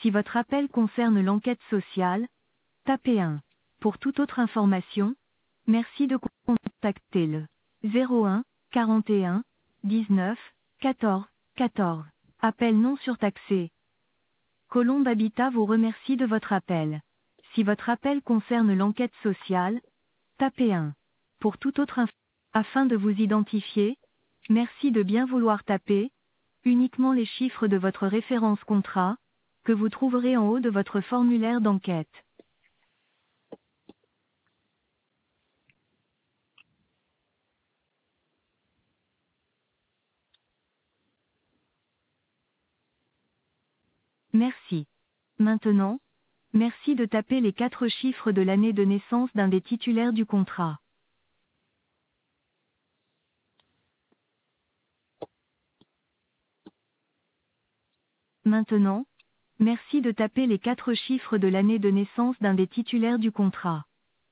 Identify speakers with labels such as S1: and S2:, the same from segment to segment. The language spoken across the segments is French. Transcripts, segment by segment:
S1: Si votre appel concerne l'enquête sociale, tapez 1. Pour toute autre information, merci de contacter le 01 41 19 14 14. Appel non surtaxé. Colombe Habitat vous remercie de votre appel. Si votre appel concerne l'enquête sociale, tapez 1. Pour toute autre afin de vous identifier, merci de bien vouloir taper uniquement les chiffres de votre référence contrat, que vous trouverez en haut de votre formulaire d'enquête. Merci. Maintenant, merci de taper les 4 chiffres de l'année de naissance d'un des titulaires du contrat. Maintenant, merci de taper les 4 chiffres de l'année de naissance d'un des titulaires du contrat.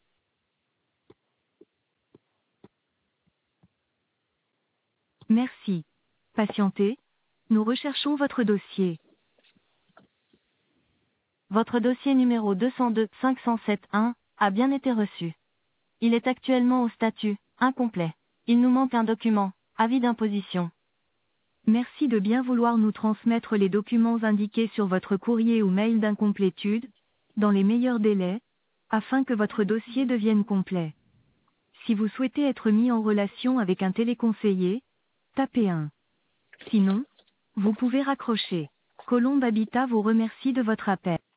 S1: Merci. Patientez, nous recherchons votre dossier. Votre dossier numéro 202-507-1 a bien été reçu. Il est actuellement au statut incomplet. Il nous manque un document, avis d'imposition. Merci de bien vouloir nous transmettre les documents indiqués sur votre courrier ou mail d'incomplétude, dans les meilleurs délais, afin que votre dossier devienne complet. Si vous souhaitez être mis en relation avec un téléconseiller, tapez 1. Sinon, vous pouvez raccrocher. Colombe Habitat vous remercie de votre appel.